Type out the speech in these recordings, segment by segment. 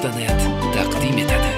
Imkoniyat taqdim etadi.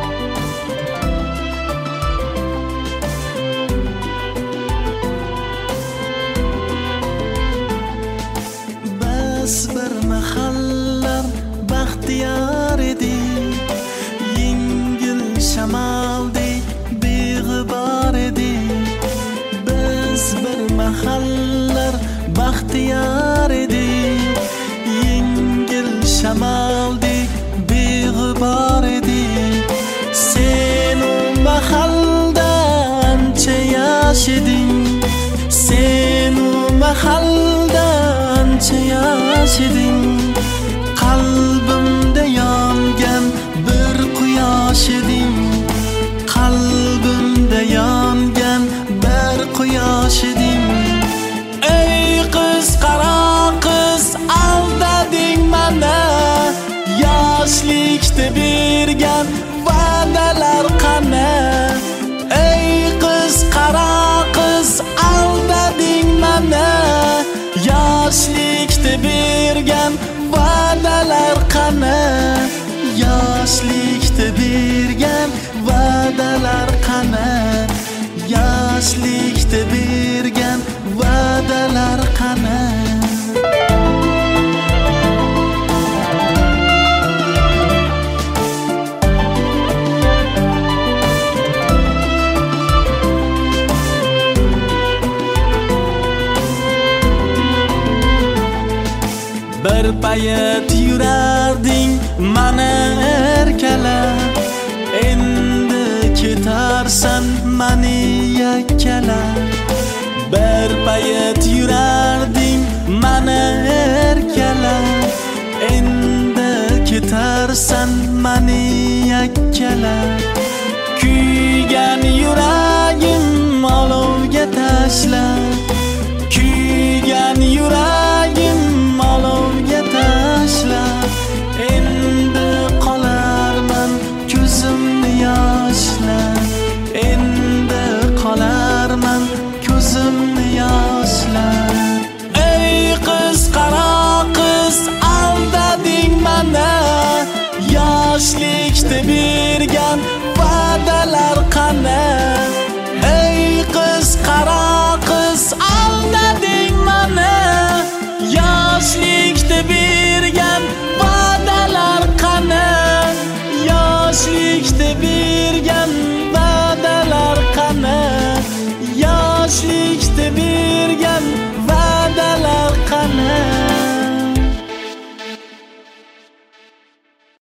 Bas bir mahallar baxtiyor edik, yengil shamoldek beg'ubor edik. Biz bir mahallar baxtiyor edik, yengil shamoldek beg'ubor edik. Sen u mahalda ancha yashading, sen u mahalda ancha yashading. Qalbimda yongan bir quyosh eding, qalbimda yongan bir quyosh eding. Ey qiz, qaro qiz, aldading mana, yoshlikda bergan va'dalar qana. Ey qiz, qaro qiz, aldading mana, yoshlikda bergan va'dalar qana. Yoshlikda bergan va'dalar qana. Yoshlikda bergan va'dalar qana. Bir payt yurarding mana erkalab, endi ketarsan mani yakkalab. Bir payt yurarding mana erkalab, endi ketarsan mani yakkalab. Kuygan yuragim olovga tashlab,